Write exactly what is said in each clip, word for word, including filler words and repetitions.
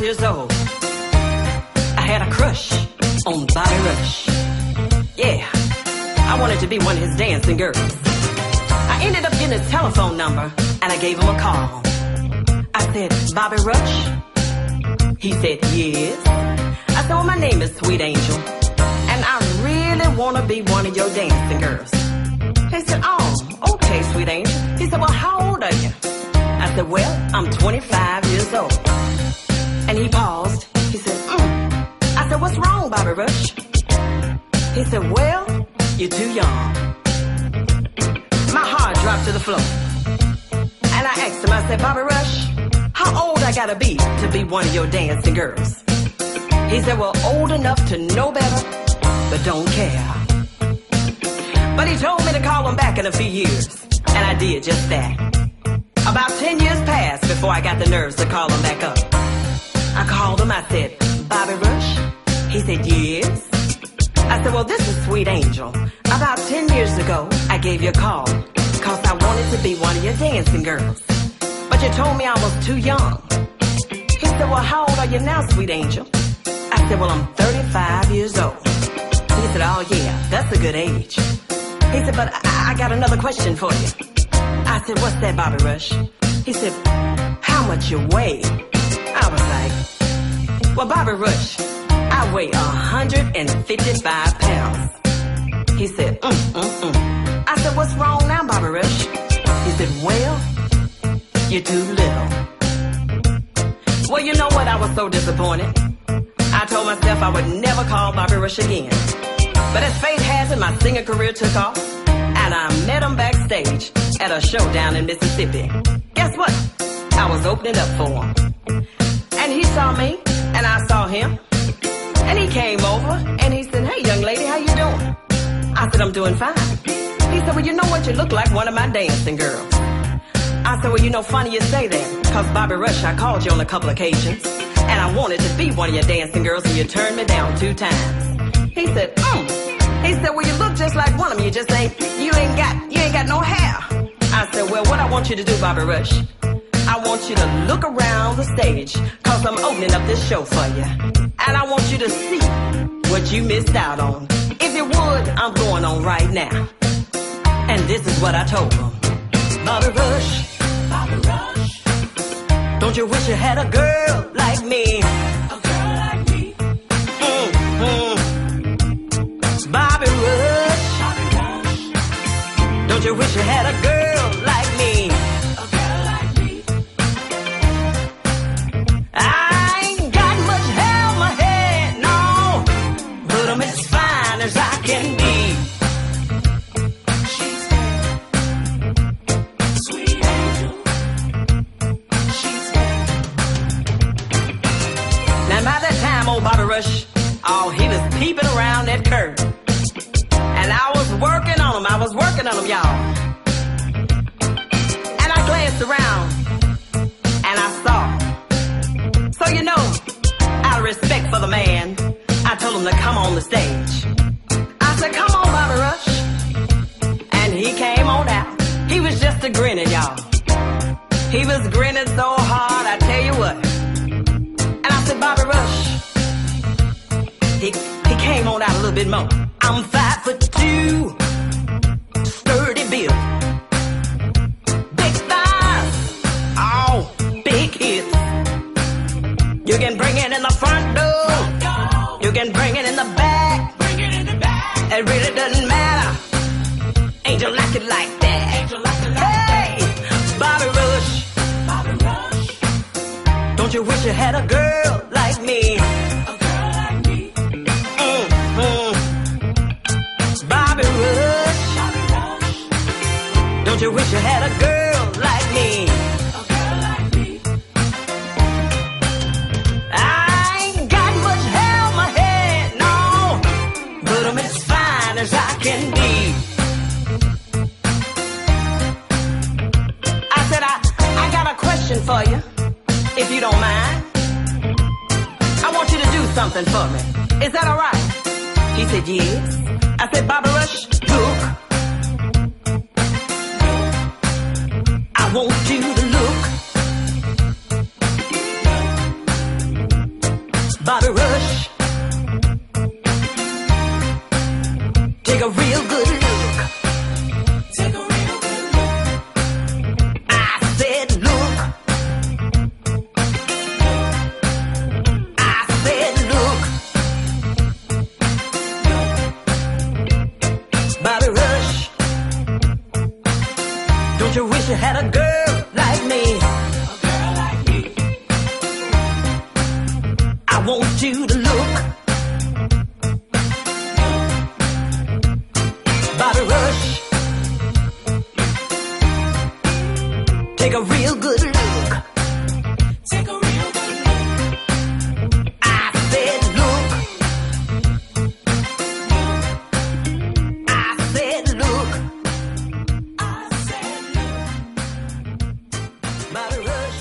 years old, I had a crush on Bobby Rush. Yeah, I wanted to be one of his dancing girls. I ended up getting his telephone number and I gave him a call. I said, Bobby Rush? He said, yes. I said, well, my name is Sweet Angel and I really want to be one of your dancing girls. He said, oh, okay, Sweet Angel. He said, well, how old are you? I said, well, I'm twenty-five years old. And he paused. He said, mm. I said, what's wrong, Bobby Rush? He said, well, you're too young. My heart dropped to the floor. And I asked him, I said, Bobby Rush, how old I gotta be to be one of your dancing girls? He said, well, old enough to know better, but don't care. But he told me to call him back in a few years. And I did just that. About ten years passed before I got the nerves to call him back up. I called him, I said, Bobby Rush? He said, yes. I said, well, this is Sweet Angel. About ten years ago, I gave you a call, cause I wanted to be one of your dancing girls. But you told me I was too young. He said, well, how old are you now, Sweet Angel? I said, well, I'm thirty-five years old. He said, oh yeah, that's a good age. He said, but I, I got another question for you. I said, what's that, Bobby Rush? He said, how much you weigh? I was like, well, Bobby Rush, I weigh one hundred fifty-five pounds. He said, mm, mm, mm. I said, what's wrong now, Bobby Rush? He said, well, you're too little. Well, you know what? I was so disappointed. I told myself I would never call Bobby Rush again. But as fate has it, my singing career took off, and I met him backstage at a show down in Mississippi. Guess what? I was opening up for him. And he saw me, and I saw him. And he came over, and he said, hey, young lady, how you doing? I said, I'm doing fine. He said, well, you know what? You look like one of my dancing girls. I said, well, you know, funny you say that, because Bobby Rush, I called you on a couple occasions, and I wanted to be one of your dancing girls, and you turned me down two times. He said, mm. He said, well, you look just like one of them. You just ain't, you ain't got, you ain't got no hair. I said, well, what I want you to do, Bobby Rush, I want you to look around the stage, cause I'm opening up this show for you. And I want you to see what you missed out on. If you would, I'm going on right now. And this is what I told him. Bobby Rush, Bobby Rush, don't you wish you had a girl like me? A girl like me. Mm-hmm. Bobby Rush, Bobby Rush, don't you wish you had a girl like me? A girl like me. I ain't got much hair on my head, no, but I'm as fine as I can be. She's there, Sweet Angel. She's there. Now by that time, old Bobby Rush, oh, he was peeping around that curve. And I was working on him, I was working on him, y'all. And I glanced around, and I saw. So you know, out of respect for the man, I told him to come on the stage. I said, come on, Bobby Rush. And he came on out. He was just a grinning, y'all. He was grinning so hard, I tell you what. And I said, Bobby Rush. He, he came on out a little bit more. I'm five foot two, sturdy build, big thighs, oh, big hips. You can bring it in the front door, you can bring it in the back, bring it in the back. It really doesn't matter. Angel like it like that. Angel like it like hey, that. Bobby Rush, Bobby Rush, don't you wish you had a girl like me? A girl like me. Mm-hmm. Bobby Rush, Bobby Rush, don't you wish you had a girl like me? A girl like me. I ain't got much hair on my head, no, but I'm as fine as I can be. I said, I, I got a question for you, if you don't mind. I want you to do something for me. Is that all right? He said, yes. I said, Bobby Rush, look. I want you to look. Take a real good look. Take a real good look. I said look. I said look. Bobby Rush, don't you wish you had a girl like me? A girl like me. I want you to look. Bobby Rush, take a real good look. Take a real good look. I said look. I said look. I said look. Bobby Rush,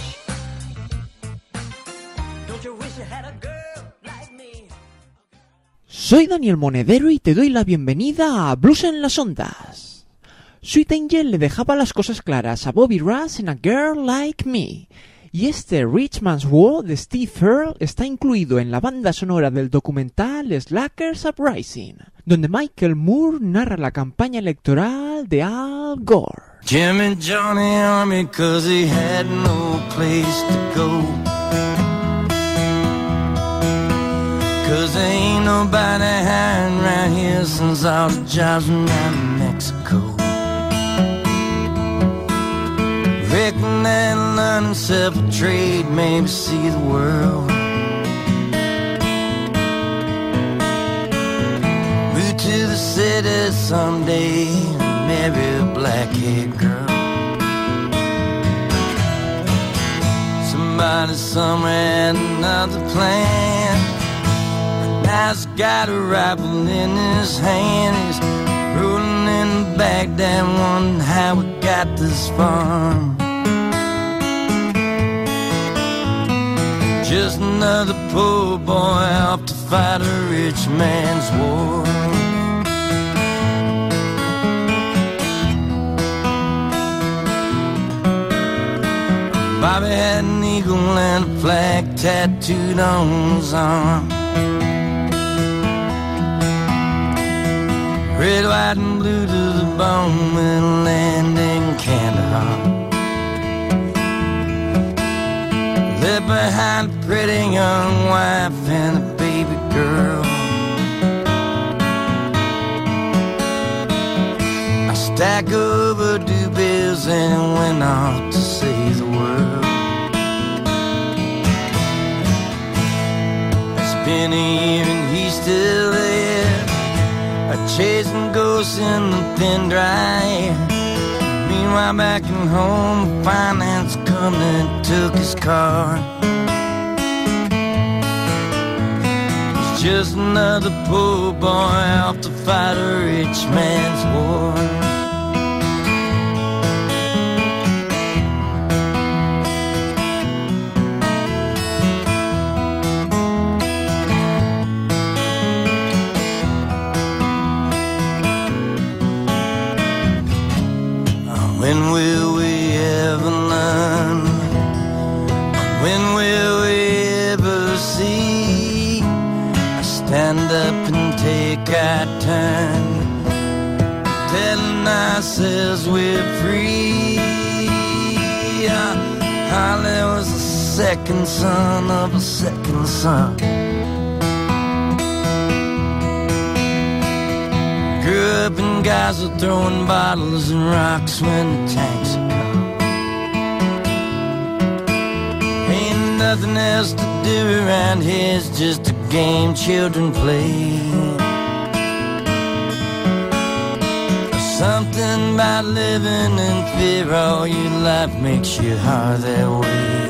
don't you wish you had a girl like me? Soy Daniel Monedero y te doy la bienvenida a Blues en las Ondas. Sweet Angel le dejaba las cosas claras a Bobby Rush en A Girl Like Me, y este Rich Man's World de Steve Earle está incluido en la banda sonora del documental Slackers Uprising, donde Michael Moore narra la campaña electoral de Al Gore. Jimmy Johnny Army, 'cause he had no place to go. 'Cause there ain't nobody hiring around here since all the jobs went out in Mexico. Reckon that learn himself a trade, maybe see the world. Move to the city someday, marry a black-haired girl. Somebody somewhere had another plan. Now's got a rifle in his hand. He's rolling in the Baghdad, wondering how we got this far. Just another poor boy off to fight a rich man's war. Bobby had an eagle and a flag tattooed on his arm. Red, white, and blue to the bone, we'll land in Kandahar. Left behind a pretty young wife and a baby girl. A stack of overdue bills and went off to save the world. It's been a year and he's still there, chasing ghosts in the thin dry air. Meanwhile back at home, finance company took his car. He's just another poor boy off to fight a rich man's war. When will we ever learn? When will we ever see? I stand up and take our turn, telling ourselves we're free. Holly was the second son of a second son. Grew up in Gaza throwing bottles and rocks when the tanks are come. Ain't nothing else to do around here, it's just a game children play. Something about living in fear all your life makes you hard that way.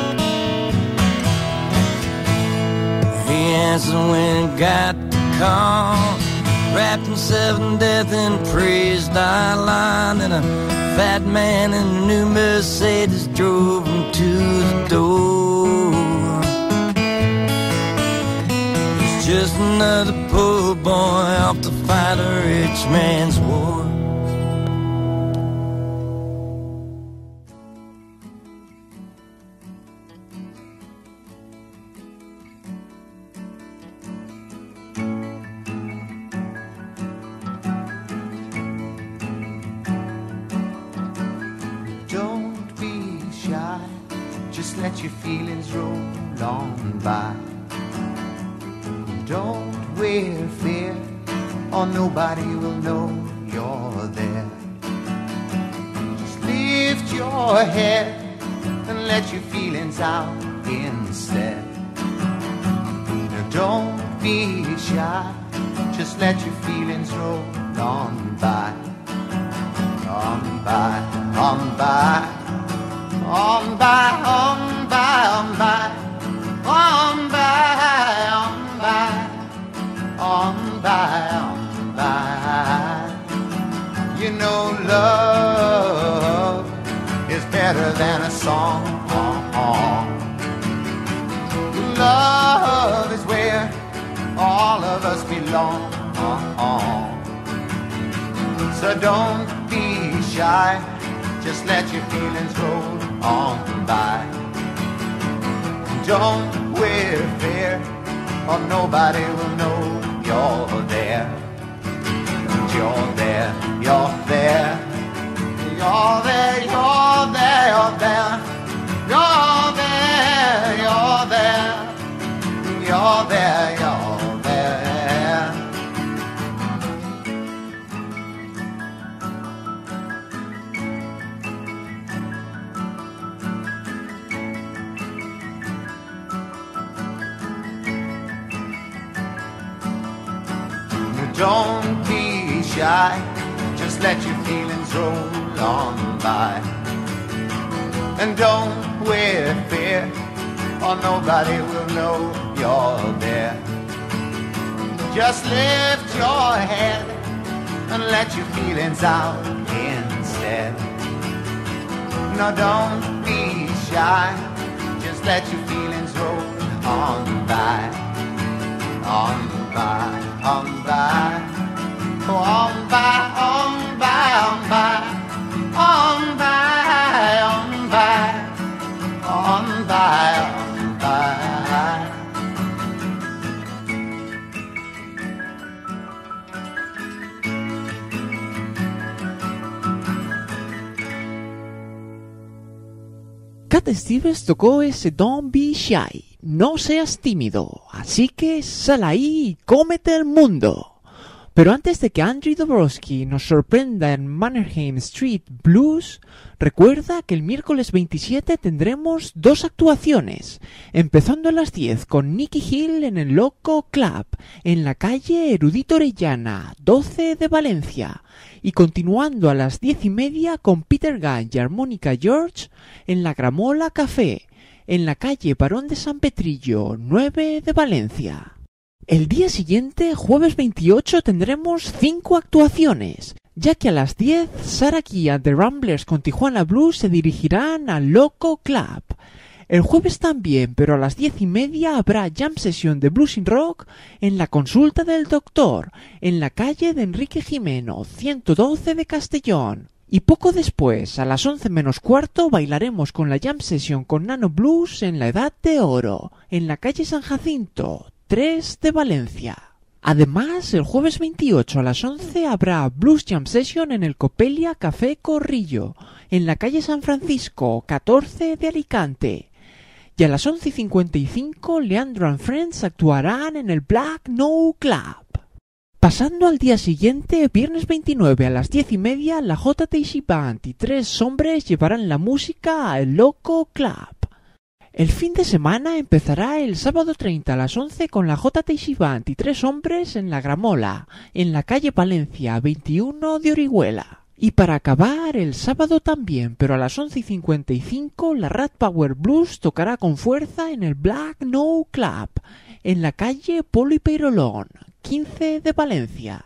He answered when he got the call, wrapped himself in death and praised Allah. Then a fat man in a new Mercedes drove him to the door. He's just another poor boy off to fight a rich man's war. let your feelings roll on by. Don't wear fear, or nobody will know you're there. Just lift your head and let your feelings out instead. Now don't be shy, just let your feelings roll on by. On by, on by, on by, on by, on by, on by, on by, on by, on by. You know love is better than a song. Love is where all of us belong. So don't be shy, just let your feelings roll on by. Don't wear fear, or nobody will know you're there. You're there, you're there, you're there, you're there, you're there, you're there, you're there, you're there, you're there. Don't be shy, just let your feelings roll on by. And don't wear fear, or nobody will know you're there. Just lift your head and let your feelings out instead. No, don't be shy, just let your feelings roll on by. On by, on by, on by, on by, on by, on by, on by, on by, on by. Cat Stevens tocó ese Don't Be Shy, no seas tímido, así que sal ahí y cómete el mundo. Pero antes de que Andrew Dobrowski nos sorprenda en Mannerheim Street Blues, recuerda que el miércoles veintisiete tendremos dos actuaciones, empezando a las diez con Nicky Hill en el Loco Club, en la calle Erudito Orellana, doce de Valencia, y continuando a las diez y media con Peter Gunn y Armónica George en la Gramola Café, en la calle Barón de San Petrillo, nueve de Valencia. El día siguiente, jueves veintiocho, tendremos cinco actuaciones, ya que a las diez, Sarah Key and the Ramblers con Tijuana Blues se dirigirán al Loco Club. El jueves también, pero a las diez y media, habrá jam session de Blues in Rock en la Consulta del Doctor, en la calle de Enrique Jimeno, ciento doce de Castellón. Y poco después, a las once menos cuarto, bailaremos con la jam session con Nano Blues en la Edad de Oro, en la calle San Jacinto, tres de Valencia. Además, el jueves veintiocho a las once habrá Blues Jam Session en el Copelia Café Corrillo, en la calle San Francisco, catorce de Alicante. Y a las once y cincuenta y cinco, Leandro and Friends actuarán en el Black No Club. Pasando al día siguiente, viernes veintinueve a las diez y media, la J T C Band y tres hombres llevarán la música al Loco Club. El fin de semana empezará el sábado treinta a las once con la J T C Band y tres hombres en la Gramola, en la calle Palencia veintiuno de Orihuela. Y para acabar, el sábado también, pero a las once y cincuenta y cinco, la Rat Power Blues tocará con fuerza en el Black No Club, en la calle Polo y Peirolón, quince de Valencia.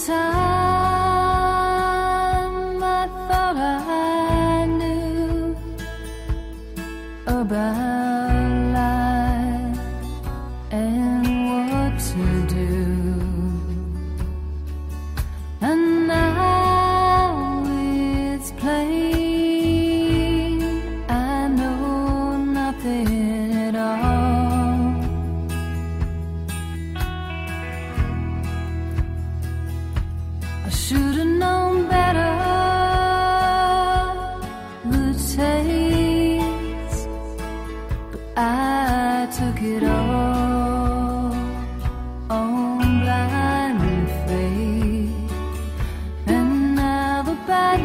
time I thought I knew about life and what to do, and now it's plain I know nothing at all. I should have known better the taste, but I took it all on blind faith, and now the bad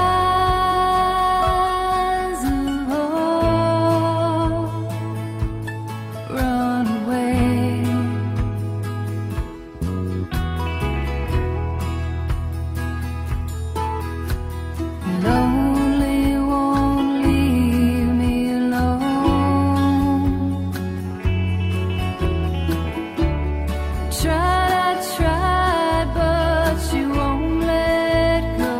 guys have all run away. Lonely won't leave me alone. Tried, I tried, but you won't let go.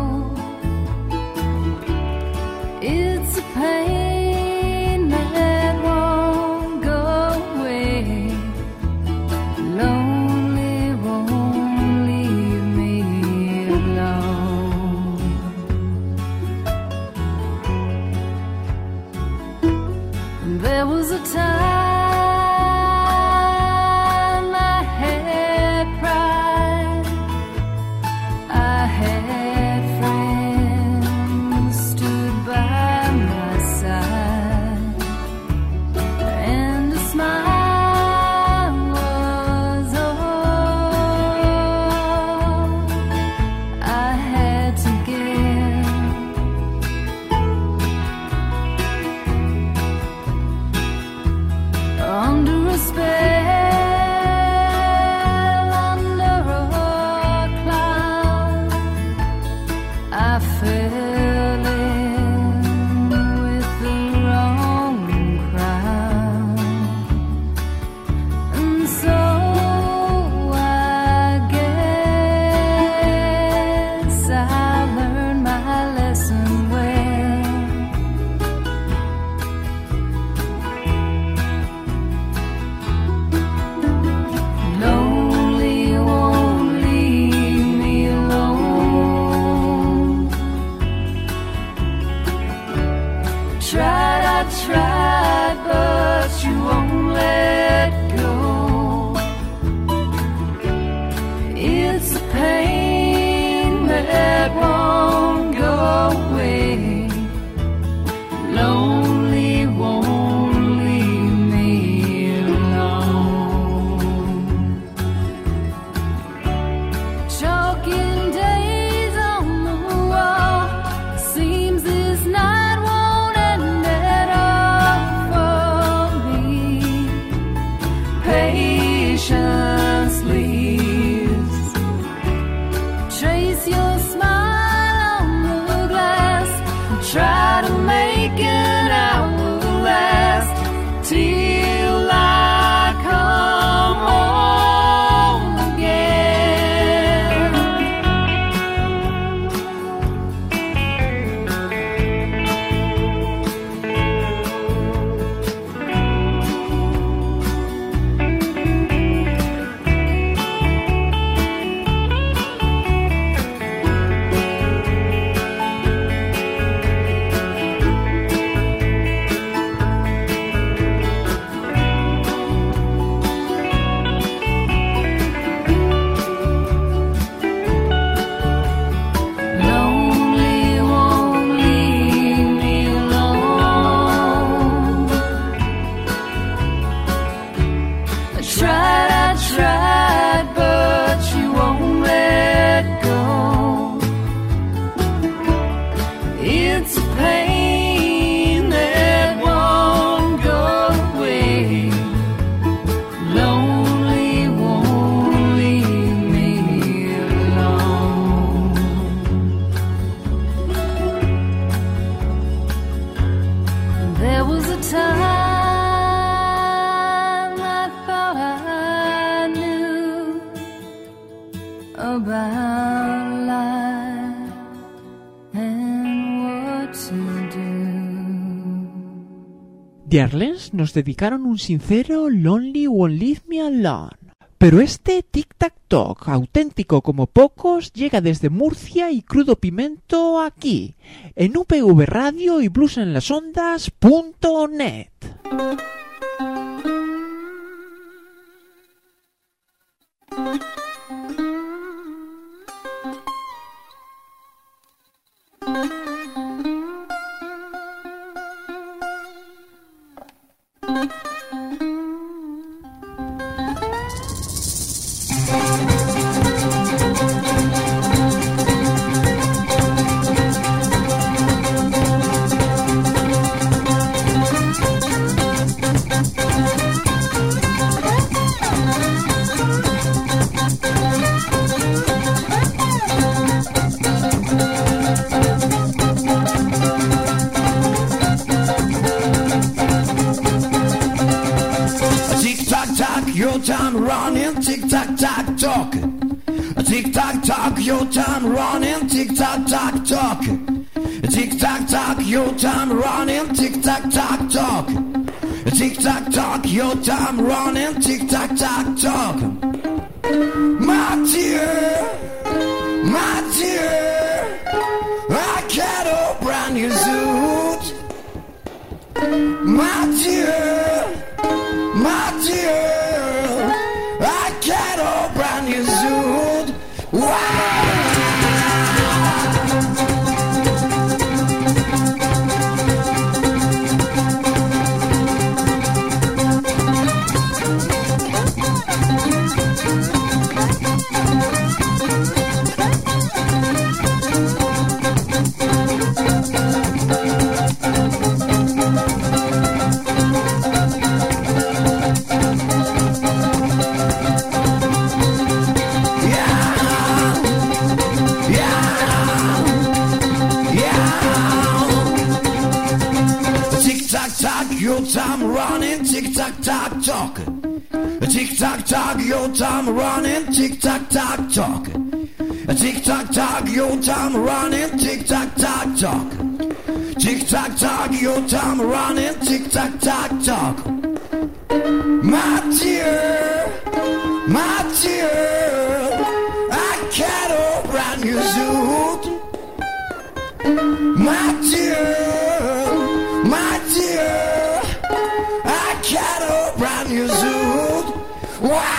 It's a pain that won't go away. Lonely won't leave me alone. There was a time I had pride, I had friends stood by my side, and a smile was all I had to give. Under a spell, under a cloud, I fell in with the wrong crowd, and so I guess I learned my lesson well. The Arlens nos dedicaron un sincero Lonely Won't Leave Me Alone. Pero este tic-tac-toc, auténtico como pocos, llega desde Murcia y Crudo Pimento aquí, en U P V Radio y blues en las ondas punto net. Your time running, tick tock tock talking. Tick tock tock, your time running, tick tock tock talking. Tick tock tock, your time running, tick tock tock talking. Tick tock tock, your time running, tick tock tock talking. My dear, my dear, I got a brand new suit. My dear, my dear. I got a brand new suit. Wow! Your time running, tick tock tock talking. Tick tock tock, your time running, tick tock tock talking. Tick tock tock, your time running, tick tock tock talking. Tick tock tock, your time running, tick tock tock talking. My dear, my dear, I got a brand new suit. My dear, my dear. Got a brand new suit. Wow!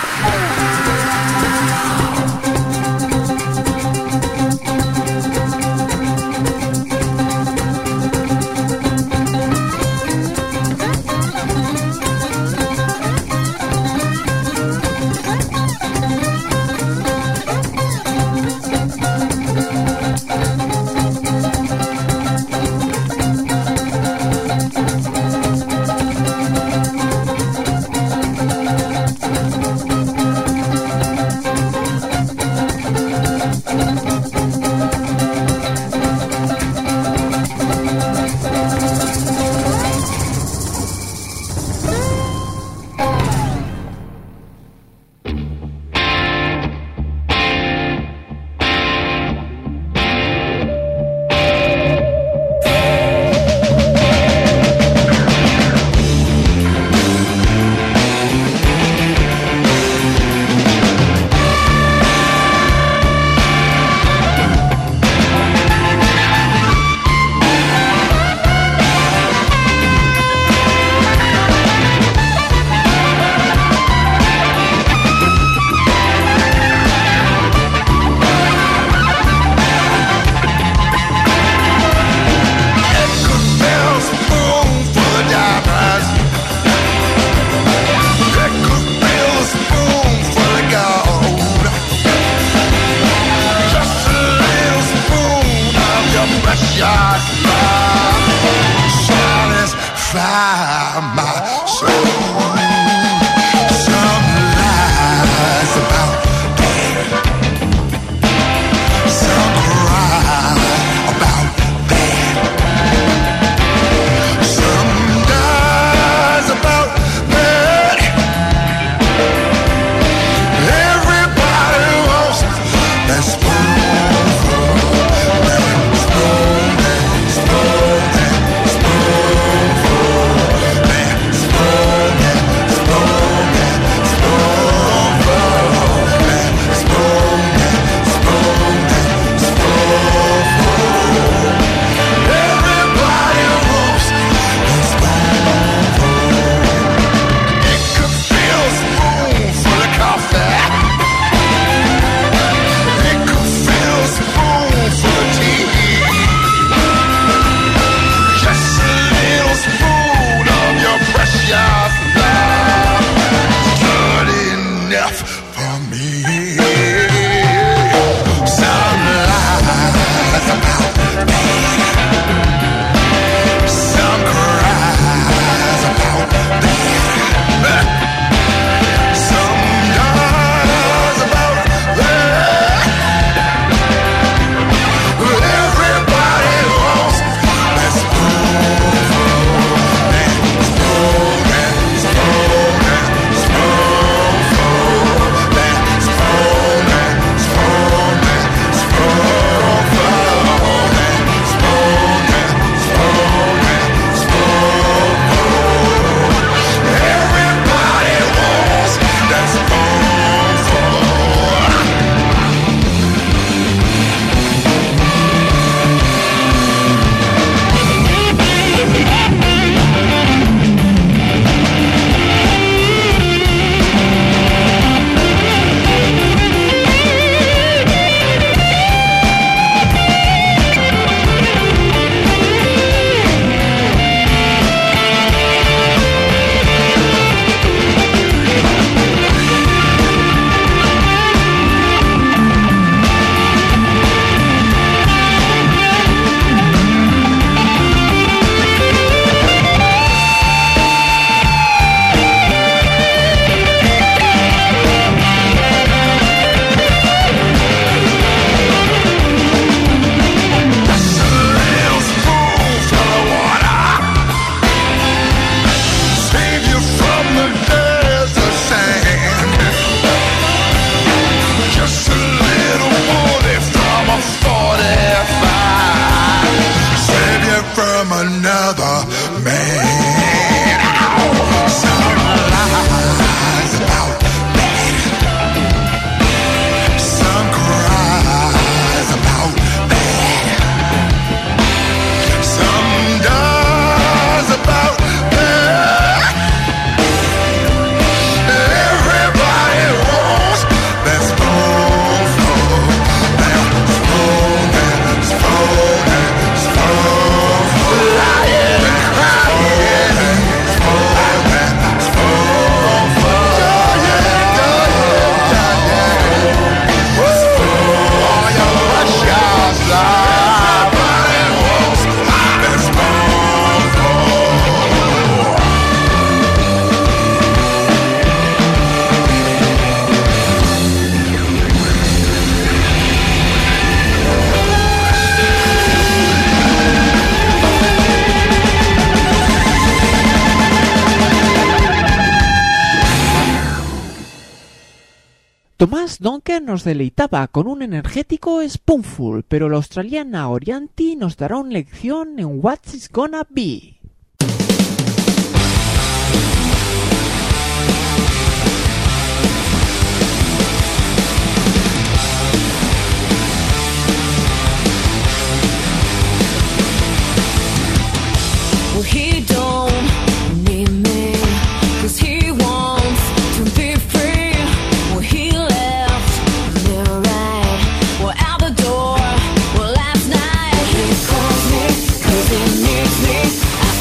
Tomás Duncan nos deleitaba con un energético Spoonful, pero la australiana Orianti nos dará una lección en What's It Gonna Be. Well, he don't need me, 'cause he wants to be free. Well, he left me right, well, out the door. Well, last night he calls me 'cause he needs me. I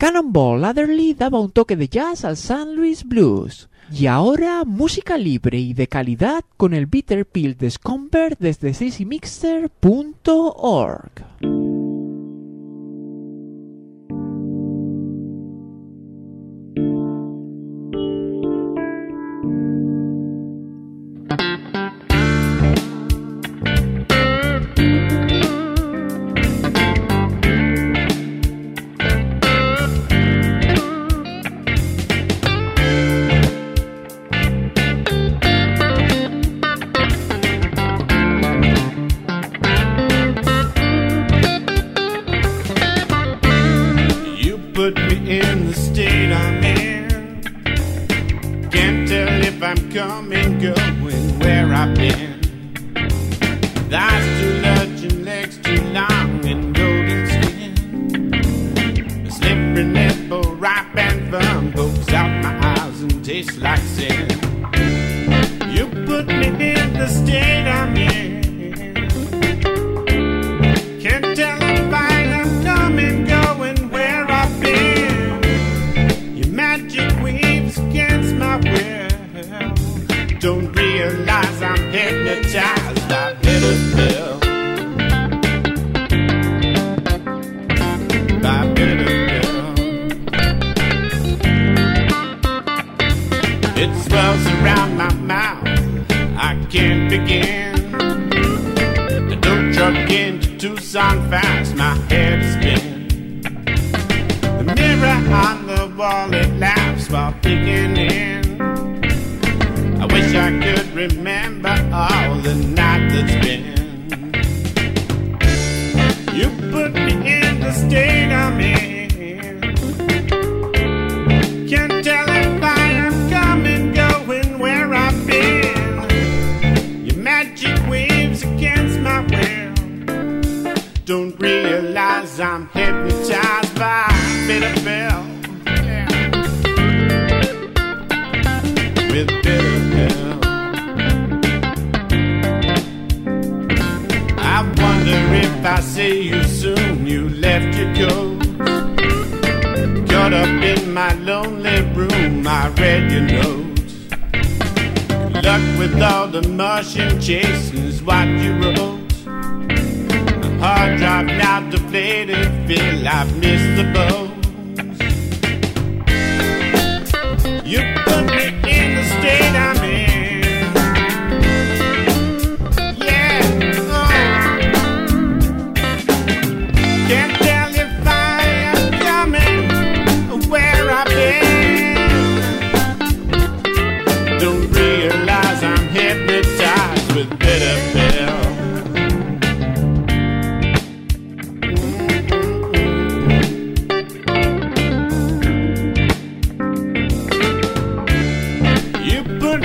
Cannonball Adderley daba un toque de jazz al Saint Louis Blues. Y ahora, música libre y de calidad con el Bitter Pill de Scomber desde sissy mixer punto org. Put me in the state I'm in. Can't tell if I'm coming, going, where I've been. Thighs too large and legs too long and golden skin. A slippery nipple, ripe and firm, pokes out my eyes and tastes like sin. You put me in the state I'm in. Can't tell if I am coming, going, where I've been. Your magic weaves against my will. Don't realize I'm hypnotized by bitter pill. By bitter pill. It swells around my mouth, I can't begin. I don't truck into Tucson fast, my head is spinning. The mirror on the wall, it laughs while peeking in. I wish I could remember all the night that's been. You put me in the state I'm in. Can't tell if I am coming, going, where I've been. Your magic waves against my will. Don't realize I'm hypnotized by bitter pill. Yeah. With bitter pill. I wonder if I see you soon, you left your coat. Caught up in my lonely room, I read your notes. Good luck with all the Martian chasing is what you wrote. Hard drive now depleted, feel I've missed the boat. You put me in the state I'm in. Yeah, oh. Can't tell if I am coming, where I've been. Don't realize I'm hypnotized with bitter pill. Put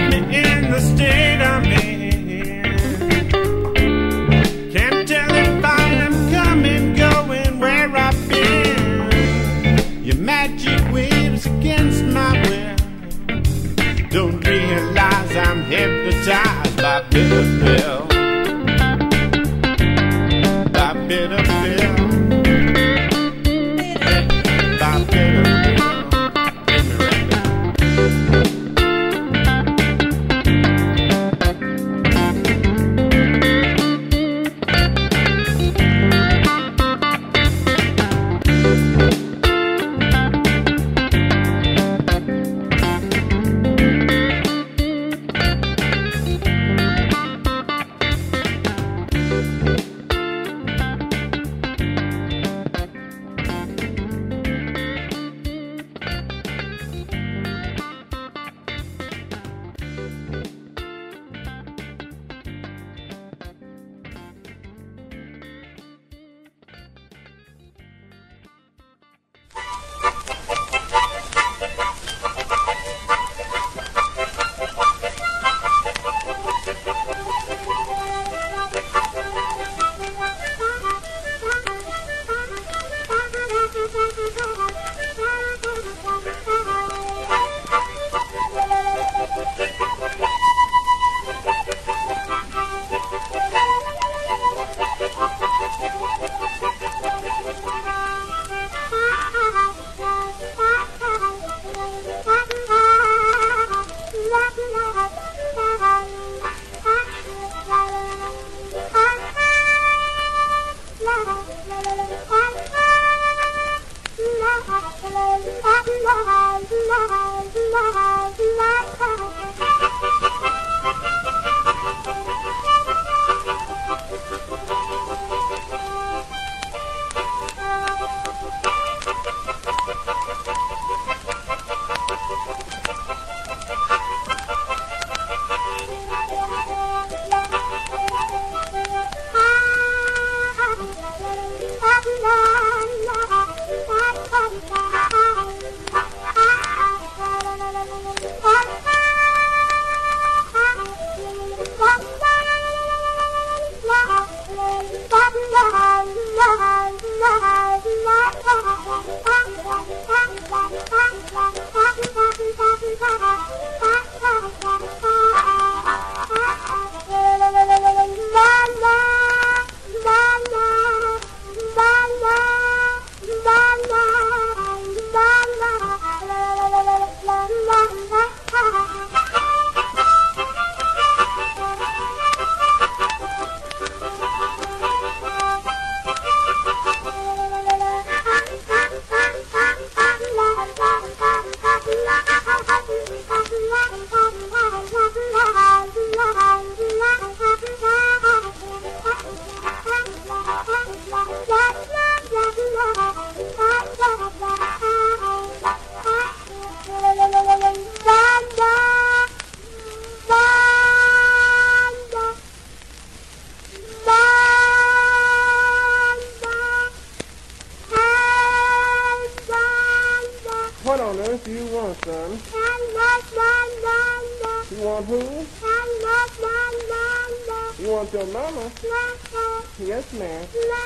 You want your mama? Yes, ma'am.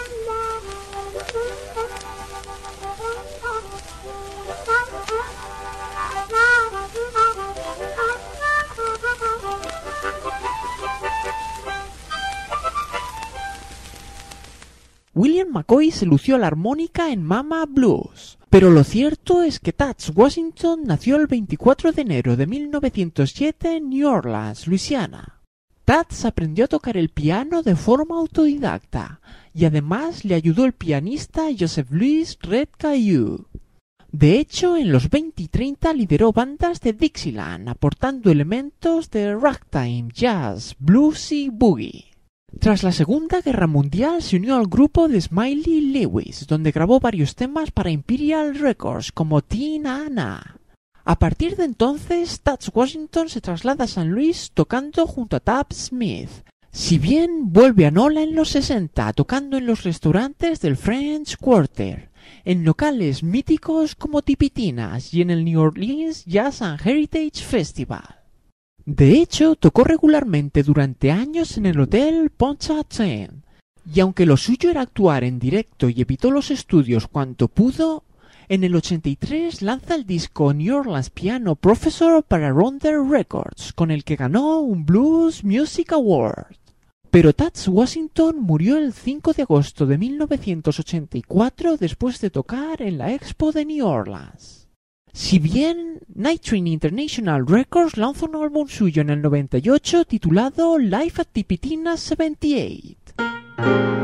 William McCoy se lució la armónica en Mama Blues, pero lo cierto es que Toots Washington nació el veinticuatro de enero de mil novecientos siete en New Orleans, Luisiana. Toots aprendió a tocar el piano de forma autodidacta, y además le ayudó el pianista Joseph Louis Red Caillou. De hecho, en los veinte y treinta lideró bandas de Dixieland, aportando elementos de ragtime, jazz, blues y boogie. Tras la Segunda Guerra Mundial se unió al grupo de Smiley Lewis, donde grabó varios temas para Imperial Records como Tina Na. A partir de entonces, Toots Washington se traslada a San Luis tocando junto a Tab Smith. Si bien vuelve a Nola en los sesenta, tocando en los restaurantes del French Quarter, en locales míticos como Tipitinas y en el New Orleans Jazz and Heritage Festival. De hecho, tocó regularmente durante años en el hotel Pontchartrain, y aunque lo suyo era actuar en directo y evitó los estudios cuanto pudo, en el ochenta y tres lanza el disco New Orleans Piano Professor para Rounder Records, con el que ganó un Blues Music Award. Pero Toots Washington murió el cinco de agosto de mil novecientos ochenta y cuatro después de tocar en la Expo de New Orleans. Si bien Night Train International Records lanzó un álbum suyo en el noventa y ocho titulado Live at Tipitinas setenta y ocho.